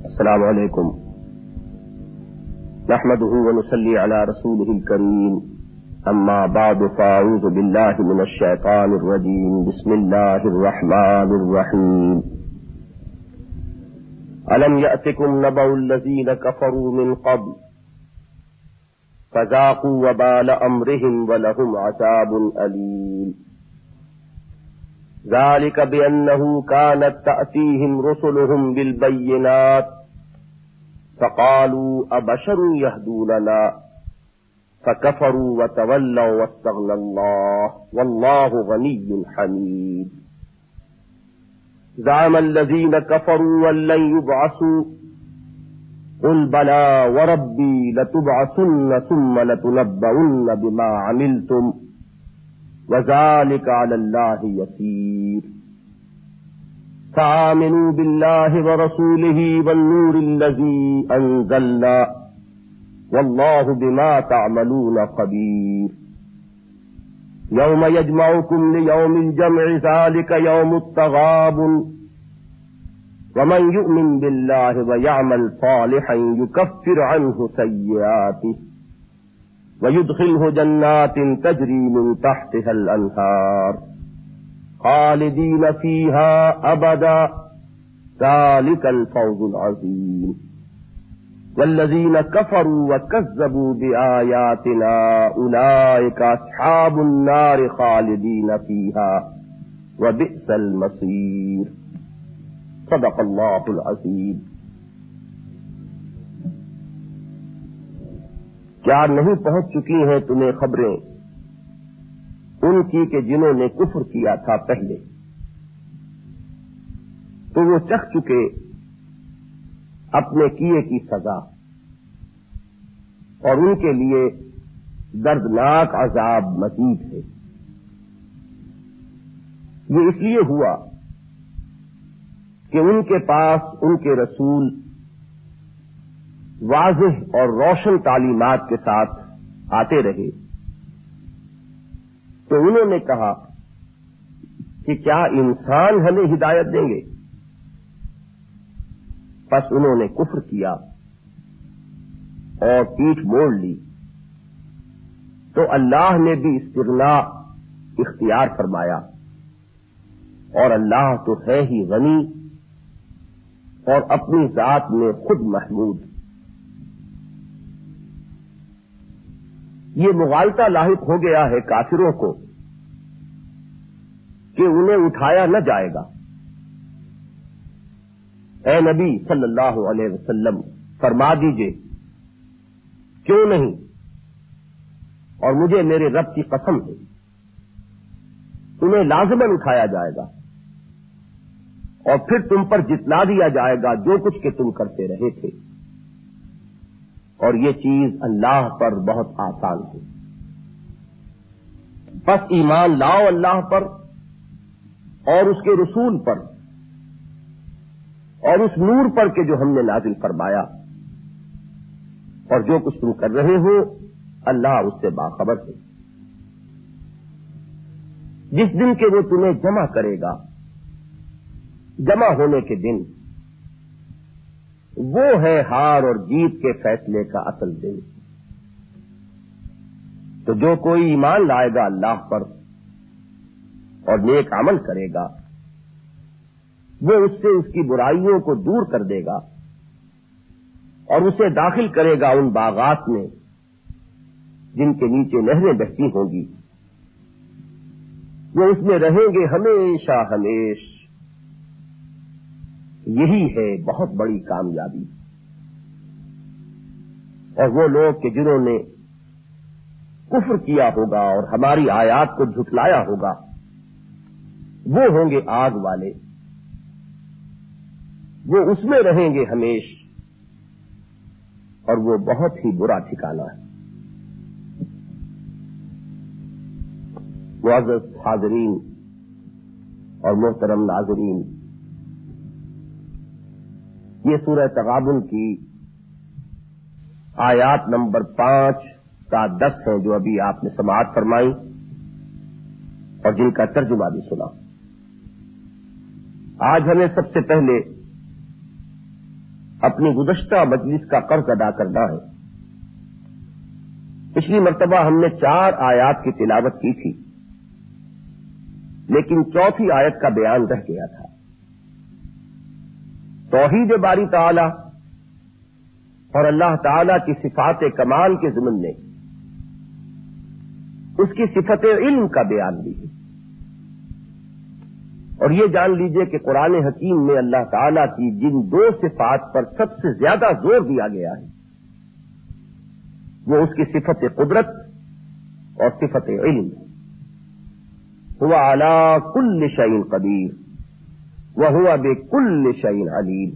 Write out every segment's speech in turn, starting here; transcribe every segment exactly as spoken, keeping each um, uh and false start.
السلام علیکم نحمده ونصلي على رسوله الكريم اما بعد فاعوذ بالله من الشيطان الرجيم بسم الله الرحمن الرحيم ألم يأتكم نبأ الذين كفروا من قبل فذاقوا وبال أمرهم ولهم عذاب أليم ذلك بأنه كانت تأتيهم رسلهم بالبينات فقالوا أبشر يهدوننا فكفروا وتولوا واستغنى الله والله غني حميد زعم الذين كفروا أن لن يبعثوا قل بلى وربي لتبعثن ثم لتنبؤن بما عملتم وذلك على الله يسير فآمنوا بالله ورسوله والنور الذي أنزلنا والله بما تعملون خبير يوم يجمعكم ليوم الجمع ذلك يوم التغابن ومن يؤمن بالله ويعمل صالحا يكفر عنه سيئاته ويدخله جنات تجري من تحتها الأنهار خالدين فيها أبدا ذلك الفوز العظيم والذين كفروا وكذبوا بآياتنا أولئك أصحاب النار خالدين فيها وبئس المصير صدق الله العظيم. کیا نہیں پہنچ چکی ہیں تمہیں خبریں ان کی کہ جنہوں نے کفر کیا تھا پہلے، تو وہ چکھ چکے اپنے کیے کی سزا، اور ان کے لیے دردناک عذاب مزید ہے. یہ اس لیے ہوا کہ ان کے پاس ان کے رسول واضح اور روشن تعلیمات کے ساتھ آتے رہے، تو انہوں نے کہا کہ کیا انسان ہمیں ہدایت دیں گے؟ پس انہوں نے کفر کیا اور پیٹھ موڑ لی، تو اللہ نے بھی استغنا اختیار فرمایا، اور اللہ تو ہے ہی غنی اور اپنی ذات میں خود محمود. یہ مغالطہ لاحق ہو گیا ہے کافروں کو کہ انہیں اٹھایا نہ جائے گا. اے نبی صلی اللہ علیہ وسلم فرما دیجئے کیوں نہیں، اور مجھے میرے رب کی قسم ہے تمہیں لازماً اٹھایا جائے گا اور پھر تم پر جتلا دیا جائے گا جو کچھ کہ تم کرتے رہے تھے، اور یہ چیز اللہ پر بہت آسان ہے. بس ایمان لاؤ اللہ پر اور اس کے رسول پر اور اس نور پر کہ جو ہم نے نازل فرمایا، اور جو کچھ تم کر رہے ہو اللہ اس سے باخبر ہے. جس دن کہ وہ تمہیں جمع کرے گا، جمع ہونے کے دن، وہ ہے ہار اور جیت کے فیصلے کا اصل دن. تو جو کوئی ایمان لائے گا اللہ پر اور نیک عمل کرے گا، وہ اس سے اس کی برائیوں کو دور کر دے گا اور اسے داخل کرے گا ان باغات میں جن کے نیچے نہریں بہتی ہوں گی. وہ اس میں رہیں گے ہمیشہ ہمیش. یہی ہے بہت بڑی کامیابی. اور وہ لوگ کہ جنہوں نے کفر کیا ہوگا اور ہماری آیات کو جھٹلایا ہوگا، وہ ہوں گے آگ والے، وہ اس میں رہیں گے ہمیش، اور وہ بہت ہی برا ٹھکانہ ہے. معزز حاضرین اور محترم ناظرین، یہ سورہ تغابن کی آیات نمبر پانچ تا دس ہیں جو ابھی آپ نے سماعت فرمائی اور جن کا ترجمہ بھی سنا. آج ہمیں سب سے پہلے اپنی گزشتہ مجلس کا قرض ادا کرنا ہے. پچھلی مرتبہ ہم نے چار آیات کی تلاوت کی تھی، لیکن چوتھی آیت کا بیان رہ گیا تھا. توحید باری تعالی اور اللہ تعالی کی صفات کمال کے ضمن میں اس کی صفت علم کا بیان بھی ہے. اور یہ جان لیجئے کہ قرآن حکیم میں اللہ تعالی کی جن دو صفات پر سب سے زیادہ زور دیا گیا ہے وہ اس کی صفت قدرت اور صفت علم ہے. هو علی کل شیء قدیر وهو بکل شیء علیم.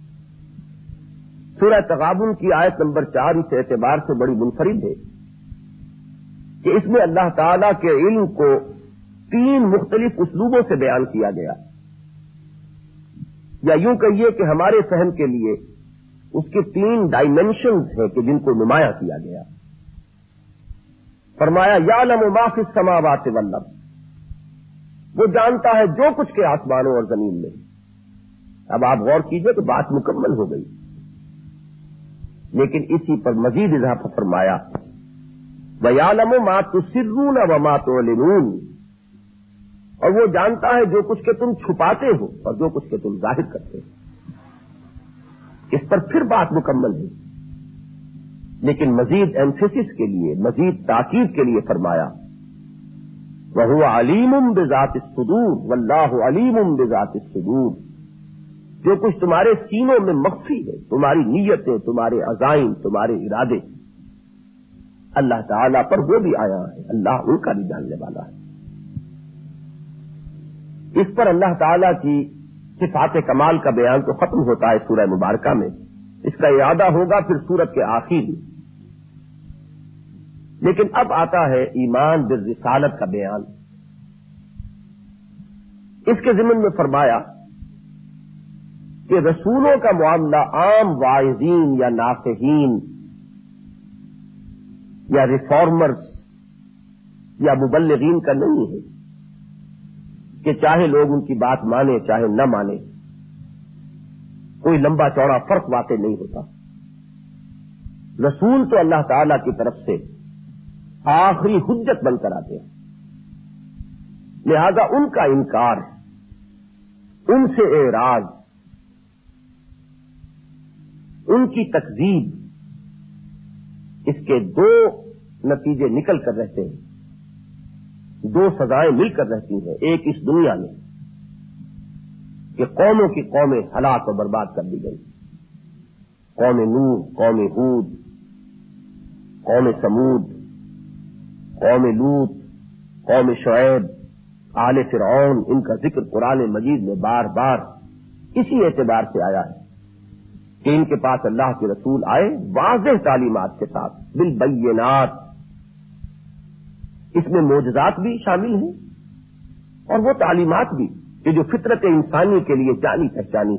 سورہ تغابن کی آیت نمبر چار اس اعتبار سے بڑی منفرد ہے کہ اس میں اللہ تعالی کے علم کو تین مختلف اسلوبوں سے بیان کیا گیا، یا یوں کہیے کہ ہمارے فہم کے لیے اس کے تین ڈائمینشنز ہیں کہ جن کو نمایاں کیا گیا. فرمایا یعلم ما فی السماوات والارض، وہ جانتا ہے جو کچھ کے آسمانوں اور زمین میں. اب آپ غور کیجئے کہ بات مکمل ہو گئی، لیکن اسی پر مزید اضافہ فرمایا وَيَعْلَمُ مَا تُسِرُّونَ وَمَا تُعْلِنُونَ، اور وہ جانتا ہے جو کچھ کے تم چھپاتے ہو اور جو کچھ کے تم ظاہر کرتے ہو. اس پر پھر بات مکمل ہے، لیکن مزید ایمفیسس کے لیے، مزید تاکید کے لیے فرمایا وَهُوَ عَلِيمٌ بِذَاتِ الصُّدُورِ وَاللَّهُ عَلِيمٌ بِذَاتِ الصُّدُورِ. جو کچھ تمہارے سینوں میں مخفی ہے، تمہاری نیتیں، تمہارے عزائم، تمہارے ارادے، اللہ تعالیٰ پر وہ بھی آیا ہے، اللہ ان کا بھی جاننے والا ہے. اس پر اللہ تعالیٰ کی صفات کمال کا بیان تو ختم ہوتا ہے سورہ مبارکہ میں، اس کا اعادہ ہوگا پھر سورت کے آخر میں. لیکن اب آتا ہے ایمان بالرسالت کا بیان. اس کے ضمن میں فرمایا کہ رسولوں کا معاملہ عام واعظین یا ناصحین یا ریفارمرز یا مبلغین کا نہیں ہے کہ چاہے لوگ ان کی بات مانے چاہے نہ مانے، کوئی لمبا چوڑا فرق واقع نہیں ہوتا. رسول تو اللہ تعالی کی طرف سے آخری حجت بن کر آتے ہیں، لہذا ان کا انکار، ان سے اعراض، ان کی تکذیب، اس کے دو نتیجے نکل کر رہتے ہیں، دو سزائیں مل کر رہتی ہیں. ایک اس دنیا میں کہ قوموں کی قومیں ہلاک و برباد کر دی گئی، قوم نوح، قوم ہود، قوم سمود، قوم لوط، قوم شعیب، آل فرعون. ان کا ذکر قرآن مجید میں بار بار اسی اعتبار سے آیا ہے کہ ان کے پاس اللہ کے رسول آئے واضح تعلیمات کے ساتھ بالبینات. اس میں معجزات بھی شامل ہیں اور وہ تعلیمات بھی کہ جو فطرت انسانی کے لیے جانی پہچانی.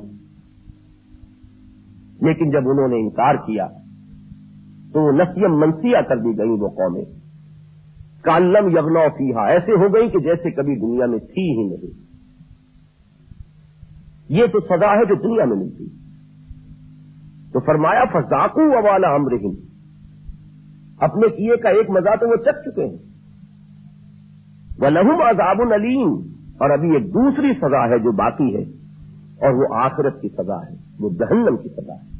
لیکن جب انہوں نے انکار کیا تو وہ نسیم منسیہ کر دی گئی. وہ قومیں کالم یغنو فیہا، ایسے ہو گئی کہ جیسے کبھی دنیا میں تھی ہی نہیں. یہ تو سزا ہے جو دنیا میں ملتی. تو فرمایا فذاقوا وبال امرہم، اپنے کیے کا ایک مزہ تو وہ چکھ چکے ہیں. وَلَهُمْ عَذَابٌ عَلِيمٌ، اور ابھی ایک دوسری سزا ہے جو باقی ہے، اور وہ آخرت کی سزا ہے، وہ جہنم کی سزا ہے.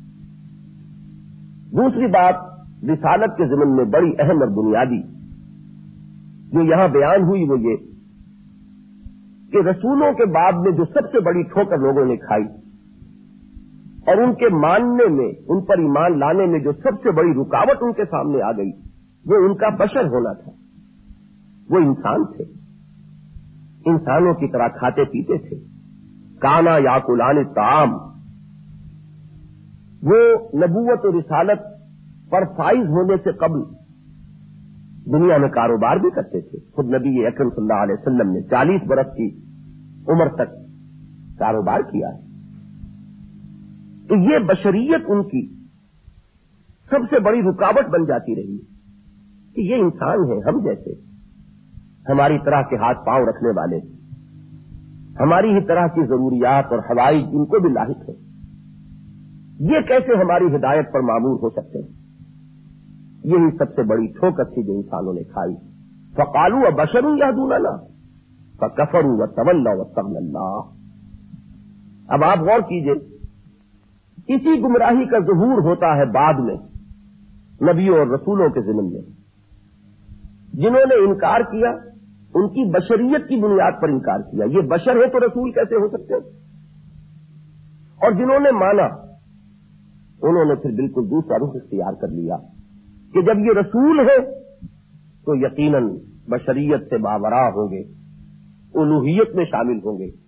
دوسری بات رسالت کے ضمن میں بڑی اہم اور بنیادی جو یہاں بیان ہوئی وہ یہ کہ رسولوں کے بعد میں جو سب سے بڑی ٹھوکر لوگوں نے کھائی اور ان کے ماننے میں، ان پر ایمان لانے میں جو سب سے بڑی رکاوٹ ان کے سامنے آ گئی وہ ان کا بشر ہونا تھا. وہ انسان تھے، انسانوں کی طرح کھاتے پیتے تھے. کانا یاکلان الطعام، وہ نبوت و رسالت پر فائز ہونے سے قبل دنیا میں کاروبار بھی کرتے تھے. خود نبی اکرم صلی اللہ علیہ وسلم نے چالیس برس کی عمر تک کاروبار کیا ہے. تو یہ بشریت ان کی سب سے بڑی رکاوٹ بن جاتی رہی کہ یہ انسان ہیں ہم جیسے، ہماری طرح کے ہاتھ پاؤں رکھنے والے، ہماری ہی طرح کی ضروریات اور حوائج ان کو بھی لاحق ہے. یہ کیسے ہماری ہدایت پر معمور ہو سکتے ہیں؟ یہی سب سے بڑی ٹھوکر تھی جو انسانوں نے کھائی. فقالوا وبشر یہدوننا فکفروا وتولوا واستغنى اللہ. اب آپ غور کیجئے، اسی گمراہی کا ظہور ہوتا ہے بعد میں نبیوں اور رسولوں کے ضمن میں. جنہوں نے انکار کیا ان کی بشریت کی بنیاد پر انکار کیا، یہ بشر ہے تو رسول کیسے ہو سکتے ہیں؟ اور جنہوں نے مانا انہوں نے پھر بالکل دوسرا رخ اختیار کر لیا کہ جب یہ رسول ہے تو یقیناً بشریت سے باوراء ہوں گے، الوہیت میں شامل ہوں گے.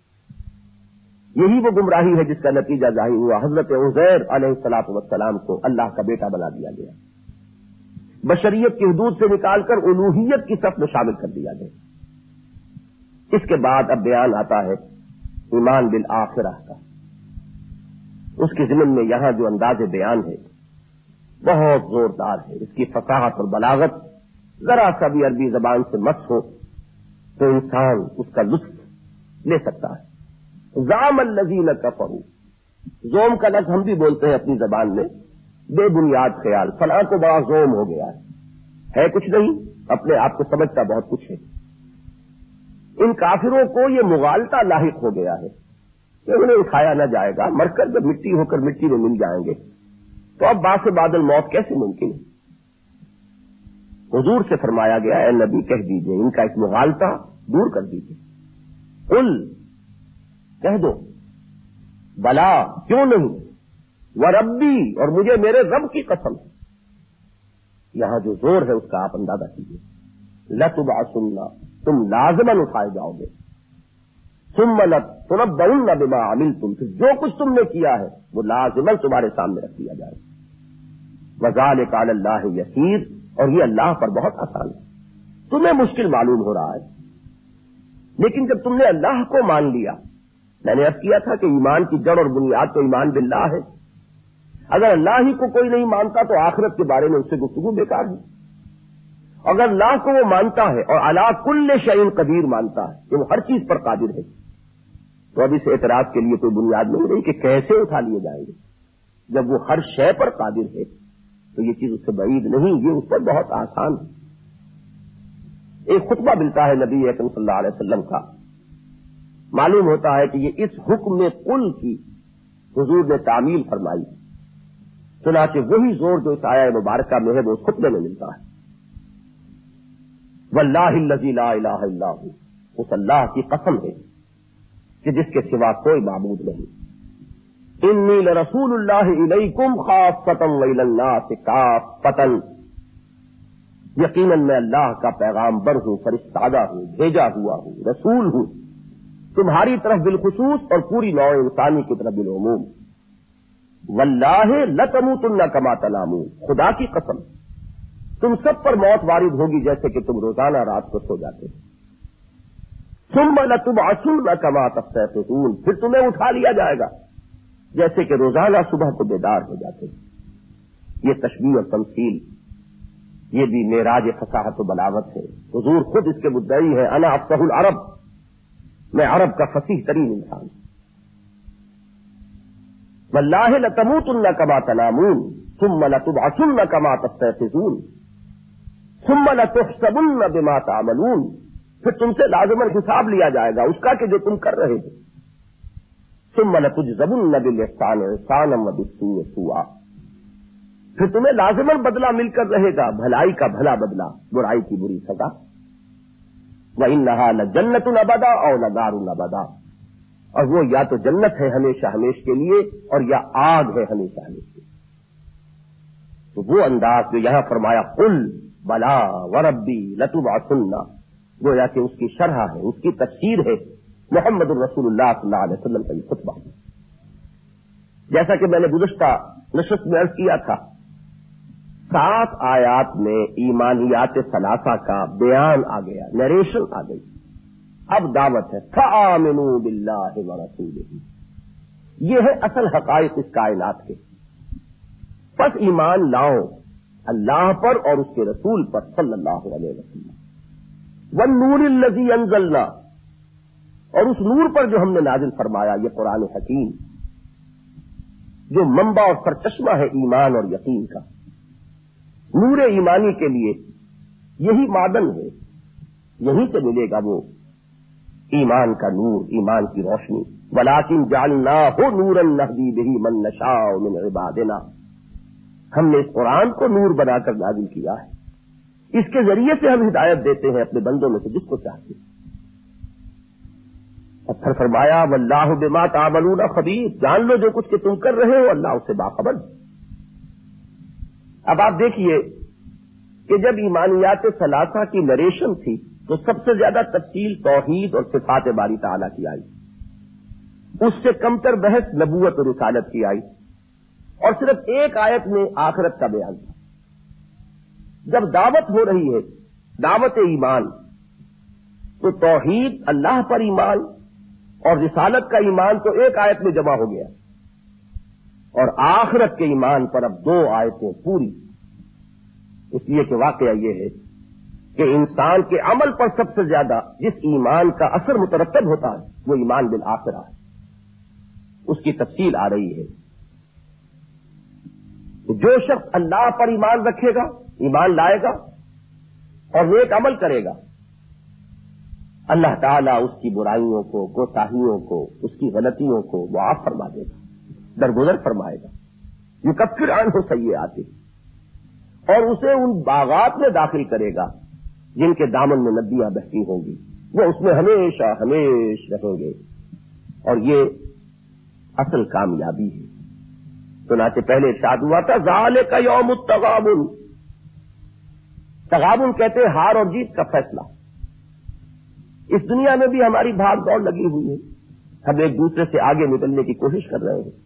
یہی وہ گمراہی ہے جس کا نتیجہ ظاہر ہوا. حضرت عزیر علیہ الصلوۃ والسلام کو اللہ کا بیٹا بنا دیا گیا، بشریت کی حدود سے نکال کر الوہیت کی صف میں شامل کر دیا گیا. اس کے بعد اب بیان آتا ہے ایمان بالآخرہ کا. اس کے ضمن میں یہاں جو انداز بیان ہے بہت زوردار ہے. اس کی فصاحت اور بلاغت ذرا سا بھی عربی زبان سے مس ہو تو انسان اس کا لطف لے سکتا ہے. زعم الذین کفروا، زوم کا لفظ ہم بھی بولتے ہیں اپنی زبان میں، بے بنیاد خیال، فلاں کو بڑا زوم ہو گیا ہے. ہے کچھ نہیں، اپنے آپ کو سمجھتا بہت کچھ ہے. ان کافروں کو یہ مغالطہ لاحق ہو گیا ہے کہ انہیں اٹھایا نہ جائے گا، مر کر جب مٹی ہو کر مٹی میں مل جائیں گے تو اب باس بادل موت کیسے ممکن ہے؟ حضور سے فرمایا گیا اے نبی کہہ دیجئے ان کا اس مغالطہ دور کر دیجئے. قل، کہہ دو، بلا، کیوں نہیں، وربی، اور مجھے میرے رب کی قسم. یہاں جو زور ہے اس کا آپ اندازہ کیجئے. لتبعثن، تم لازماً اٹھائے جاؤ گے. ثم لتنبؤن بما عملتم، پھر جو کچھ تم نے کیا ہے وہ لازماً تمہارے سامنے رکھ دیا جائے. وذالک علی اللہ یسیر، اور یہ اللہ پر بہت آسان ہے. تمہیں مشکل معلوم ہو رہا ہے لیکن جب تم نے اللہ کو مان لیا، میں نے عرض کیا تھا کہ ایمان کی جڑ اور بنیاد تو ایمان باللہ ہے. اگر اللہ ہی کو کوئی نہیں مانتا تو آخرت کے بارے میں اس سے گفتگو بیکار ہے. اگر اللہ کو وہ مانتا ہے اور علی کل شیء قدیر مانتا ہے کہ وہ ہر چیز پر قادر ہے، تو اب اس اعتراض کے لیے کوئی بنیاد نہیں رہی کہ کیسے اٹھا لیے جائیں گے. جب وہ ہر شے پر قادر ہے تو یہ چیز اس سے بعید نہیں، یہ اس پر بہت آسان ہے. ایک خطبہ ملتا ہے نبی اکرم صلی اللہ علیہ وسلم کا، معلوم ہوتا ہے کہ یہ اس حکم قل کی حضور نے تعمیل فرمائی. چنانچہ وہی زور جو اس آیہ مبارکہ میں ہے وہ اس خطبے میں ملتا ہے. واللہ الذی لا الہ الا ہو، اس اللہ کی قسم ہے کہ جس کے سوا کوئی معبود نہیں. انی لرسول اللہ الیکم خاصۃ والی الناس کافۃ، یقیناً میں اللہ کا پیغامبر ہوں، فرستادہ ہوں، بھیجا ہوا ہوں، رسول ہوں تمہاری طرف بالخصوص اور پوری نوع انسانی کی طرف بالعموم. واللہ لتموتن کما تنامون، خدا کی قسم تم سب پر موت وارد ہوگی جیسے کہ تم روزانہ رات کو سو جاتے. ثم لتبعثن کما تستيقظون، پھر تمہیں اٹھا لیا جائے گا جیسے کہ روزانہ صبح کو بیدار ہو جاتے. یہ تشبیہ اور تمثیل، یہ بھی معراج فصاحت و بلاغت ہے. حضور خود اس کے مدعی ہے، انا افصح العرب، میں عرب کا فصیح ترین انسان. واللہ لتموتن کما تنامون ثم لتبعثن کما تستيقظون ثم لتحسبن بما تعملون، پھر تم سے لازماً حساب لیا جائے گا اس کا کہ جو تم کر رہے ہو. ثم لتجزون بالاحسان احسانا وبالسوء سوءا، پھر تمہیں لازماً بدلہ مل کر رہے گا، بھلائی کا بھلا بدلہ، برائی کی بری سزا. وَإِنَّهَا لَجَنَّةٌ أَبَدًا أَوْ لَنَارٌ أَبَدًا، اور وہ یا تو جنت ہے ہمیشہ ہمیش کے لیے اور یا آگ ہے ہمیشہ ہمیش کے لیے. تو وہ انداز جو یہاں فرمایا قل بلا وربی لتبعثن، گویا کہ اس کی شرح ہے، اس کی تفسیر ہے محمد الرسول اللہ صلی اللہ علیہ وسلم کا یہ خطبہ. جیسا کہ میں نے گزشتہ نشست میں عرض کیا تھا، سات آیات میں ایمانیات ثلاثہ کا بیان آ گیا، نریشن آ گئی. اب دعوت ہے فآمنوا باللہ ورسولہ، یہ ہے اصل حقائق اس کائنات کے. پس ایمان لاؤ اللہ پر اور اس کے رسول پر صلی اللہ علیہ وسلم. والنور الذی انزلنا، اور اس نور پر جو ہم نے نازل فرمایا، یہ قرآن حکیم. جو منبع اور سرچشمہ ہے ایمان اور یقین کا. نور ایمانی کے لیے یہی معدن ہے، یہیں سے ملے گا وہ ایمان کا نور، ایمان کی روشنی. وَلَٰكِن جَعَلْنَاهُ نُورًا نَهْدِي بِهِ مَن نَّشَاءُ مِنْ عِبَادِنَا. ہم نے اس قرآن کو نور بنا کر نازل کیا ہے، اس کے ذریعے سے ہم ہدایت دیتے ہیں اپنے بندوں میں سے جس کو چاہتے ہیں. اور پھر فرمایا وَاللَّهُ بِمَا تَعْمَلُونَ خَبِيرٌ. جان لو جو کچھ کہ تم کر رہے ہو، اللہ اس سے باخبر. اب آپ دیکھیے کہ جب ایمانیات ثلاثہ کی نریشن تھی تو سب سے زیادہ تفصیل توحید اور صفات باری تعالیٰ کی آئی، اس سے کمتر بحث نبوت اور رسالت کی آئی، اور صرف ایک آیت میں آخرت کا بیان تھا. جب دعوت ہو رہی ہے، دعوت ایمان، تو توحید اللہ پر ایمان اور رسالت کا ایمان تو ایک آیت میں جمع ہو گیا، اور آخرت کے ایمان پر اب دو آیتیں پوری. اس لیے کہ واقعہ یہ ہے کہ انسان کے عمل پر سب سے زیادہ جس ایمان کا اثر مترتب ہوتا ہے وہ ایمان بالآخرہ ہے. اس کی تفصیل آ رہی ہے کہ جو شخص اللہ پر ایمان رکھے گا، ایمان لائے گا اور نیک عمل کرے گا، اللہ تعالیٰ اس کی برائیوں کو، کوتاہیوں کو، اس کی غلطیوں کو معاف فرما دے گا، درگزر فرمائے گا. یکفر عنہ سیئاتہ، اور اسے ان باغات میں داخل کرے گا جن کے دامن میں ندیاں بہتی ہوں گی، وہ اس میں ہمیشہ ہمیشہ رہیں گے. اور یہ اصل کامیابی ہے. چنانچہ پہلے ارشاد ہوا تھا ذالک یوم التغابن. تغابن کہتے ہیں ہار اور جیت کا فیصلہ. اس دنیا میں بھی ہماری بھاگ دوڑ لگی ہوئی ہے، ہم ایک دوسرے سے آگے نکلنے کی کوشش کر رہے ہیں.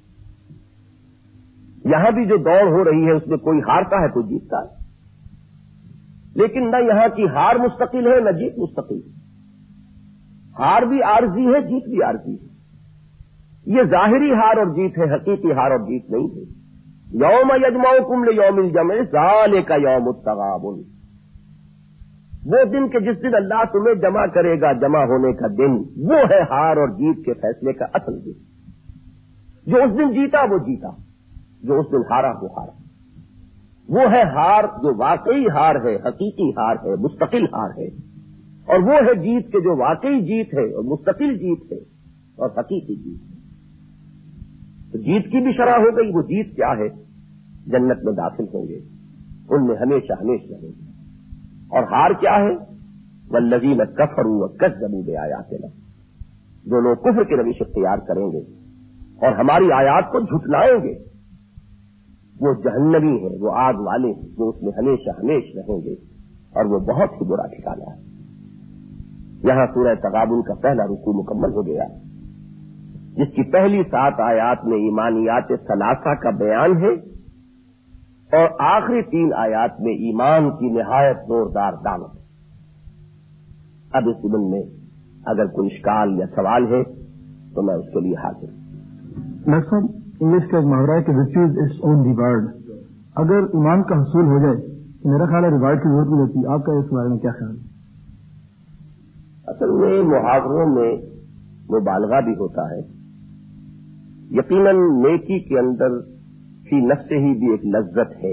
یہاں بھی جو دوڑ ہو رہی ہے اس میں کوئی ہارتا ہے کوئی جیتتا ہے، لیکن نہ یہاں کی ہار مستقل ہے نہ جیت مستقل. ہار بھی عارضی ہے، جیت بھی عارضی ہے. یہ ظاہری ہار اور جیت ہے، حقیقی ہار اور جیت نہیں ہے. یوم یجمعکم لیوم الجمع ذالک یوم التغابن. وہ دن کہ جس دن اللہ تمہیں جمع کرے گا، جمع ہونے کا دن، وہ ہے ہار اور جیت کے فیصلے کا اصل دن. جو اس دن جیتا وہ جیتا، جو اس دن ہارا وہ ہارا. وہ ہے ہار جو واقعی ہار ہے، حقیقی ہار ہے، مستقل ہار ہے. اور وہ ہے جیت کے جو واقعی جیت ہے اور مستقل جیت ہے اور حقیقی جیت ہے. تو جیت کی بھی شرح ہو گئی. وہ جیت کیا ہے؟ جنت میں داخل ہوں گے، ان میں ہمیشہ ہمیشہ رہیں گے. اور ہار کیا ہے؟ والذین کفروا وکذبوا بآیاتنا. جو لوگ کفر کی روش اختیار کریں گے اور ہماری آیات کو جھٹلائیں گے، وہ جہنمی ہیں، وہ آگ والے ہیں جو اس میں ہمیشہ ہمیشہ رہیں گے، اور وہ بہت ہی برا ٹھکانہ ہے. یہاں سورہ تغابن کا پہلا رکوع مکمل ہو گیا، جس کی پہلی سات آیات میں ایمانیات ثلاثہ کا بیان ہے، اور آخری تین آیات میں ایمان کی نہایت زوردار دعوت ہے. اب اس ضمن میں اگر کوئی اشکال یا سوال ہے تو میں اس کے لیے حاضر ہوں. ڈاکٹر صاحب، انگلش کا ایک محاورہ ہے کہ وچ از اٹس اون ریوارڈ. اگر ایمان کا حصول ہو جائے تو میرا خیال ہے ریوارڈ کی ضرورت نہیں ہوتی. آپ کا اس بارے میں کیا خیال ہے؟ اصل میں محاوروں میں مبالغہ بھی ہوتا ہے. یقیناً نیکی کے اندر فی نفس ہی بھی ایک لذت ہے.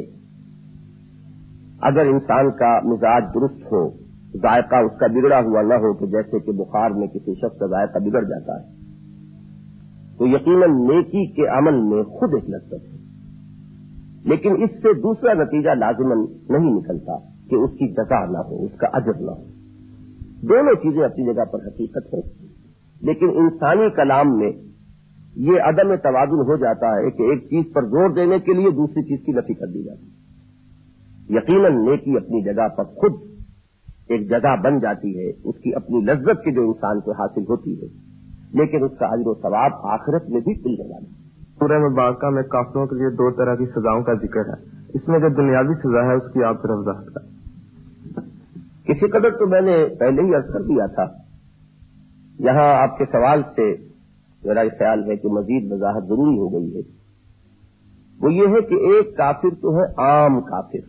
اگر انسان کا مزاج درست ہو، ذائقہ اس کا بگڑا ہوا نہ ہو کہ جیسے کہ بخار میں کسی شخص کا ذائقہ بگڑ جاتا ہے، تو یقیناً نیکی کے عمل میں خود ایک لذت ہے. لیکن اس سے دوسرا نتیجہ لازماً نہیں نکلتا کہ اس کی جزا نہ ہو، اس کا اجر نہ ہو. دونوں چیزیں اپنی جگہ پر حقیقت ہے، لیکن انسانی کلام میں یہ عدم توازن ہو جاتا ہے کہ ایک چیز پر زور دینے کے لیے دوسری چیز کی نفی کر دی جاتی ہے. یقیناً نیکی اپنی جگہ پر خود ایک جگہ بن جاتی ہے، اس کی اپنی لذت کی جو انسان کو حاصل ہوتی ہے، لیکن اس کا اجر و ثواب آخرت میں بھی ملنے والا ہے. سورہ مبارکہ میں کافروں کے لیے دو طرح کی سزاؤں کا ذکر ہے. اس میں جو دنیاوی سزا ہے اس کی آپ ذرا وضاحت کریں. کسی قدر تو میں نے پہلے ہی عرض کر دیا تھا. یہاں آپ کے سوال سے میرا یہ خیال ہے کہ مزید وضاحت ضروری ہو گئی ہے. وہ یہ ہے کہ ایک کافر تو ہے عام کافر.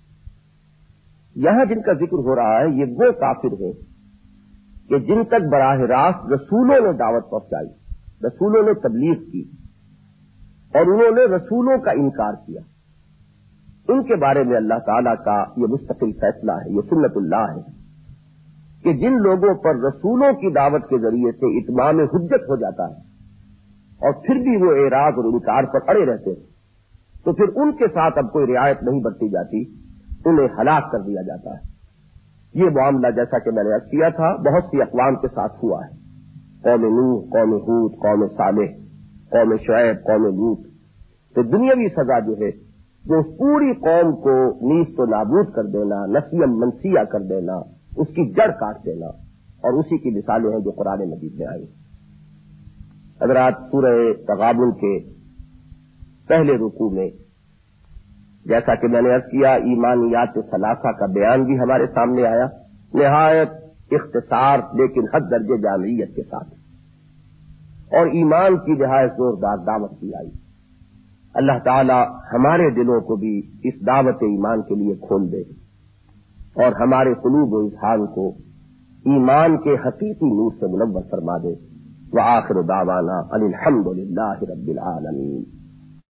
یہاں جن کا ذکر ہو رہا ہے یہ وہ کافر ہیں کہ جن تک براہ راست رسولوں نے دعوت پہنچائی، رسولوں نے تبلیغ کی، اور انہوں نے رسولوں کا انکار کیا. ان کے بارے میں اللہ تعالیٰ کا یہ مستقل فیصلہ ہے، یہ سنت اللہ ہے کہ جن لوگوں پر رسولوں کی دعوت کے ذریعے سے اتمام حجت ہو جاتا ہے اور پھر بھی وہ اعراض اور انکار پر اڑے رہتے ہیں، تو پھر ان کے ساتھ اب کوئی رعایت نہیں برتی جاتی، انہیں ہلاک کر دیا جاتا ہے. یہ معاملہ جیسا کہ میں نے عرض کیا تھا بہت سی اقوام کے ساتھ ہوا ہے. قوم نوح، قوم ہود، قوم صالح، قوم شعیب، قوم لوط. تو دنیاوی سزا جو ہے وہ پوری قوم کو نیست و نابود کر دینا، نسیم منسیہ کر دینا، اس کی جڑ کاٹ دینا، اور اسی کی مثالیں ہیں جو قرآن مجید میں آئی. حضرات، سورہ تغابن کے پہلے رکوع میں جیسا کہ میں نے عرض کیا ایمانیات ثلاثہ کا بیان بھی ہمارے سامنے آیا، نہایت اختصار لیکن حد درجے جامعیت کے ساتھ، اور ایمان کی نہایت زوردار دعوت کی آئی. اللہ تعالی ہمارے دلوں کو بھی اس دعوت ایمان کے لیے کھول دے اور ہمارے قلوب و اذہان کو ایمان کے حقیقی نور سے منور فرما دے. وآخر دعوانا ان الحمد للہ رب العالمین.